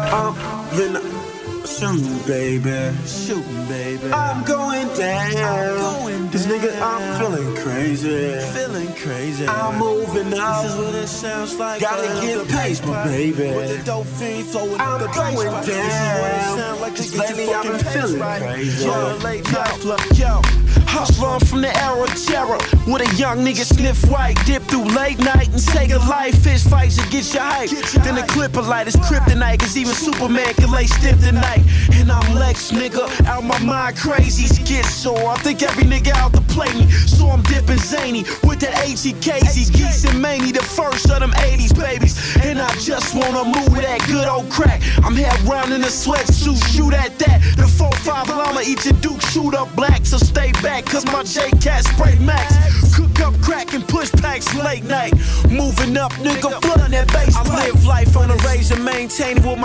I'm been shooting, baby. Shooting, baby. I'm going down. This nigga, I'm feeling crazy. Feeling crazy. I'm moving up. This is what it sounds like. Gotta get paid, my baby. With the dope fiend flowing I'm going down. This is what it sounds like. Just lately I've been feeling crazy. Yo. Hustler from the era of terror, with a young nigga sniff white, dip through late night and take a life. Fist fights to get your hype. Then the clipper light is kryptonite, cause even Superman can lay stiff tonight. And I'm Lex, nigga, out my mind crazy. Schizo, I think every nigga out to play me. So I'm dipping zany with the AGKs, Geese and Maney, the first of them 80s babies. And I just wanna move that good old crack. I'm head round in a sweatsuit, shoot at that. The 4-5 llama, eat your Duke, shoot up black. So stay back, cause my J-Cat spray max. Cook up crack and push packs late night. Moving up, nigga, flooding that bass. I live life on a razor, maintain it with my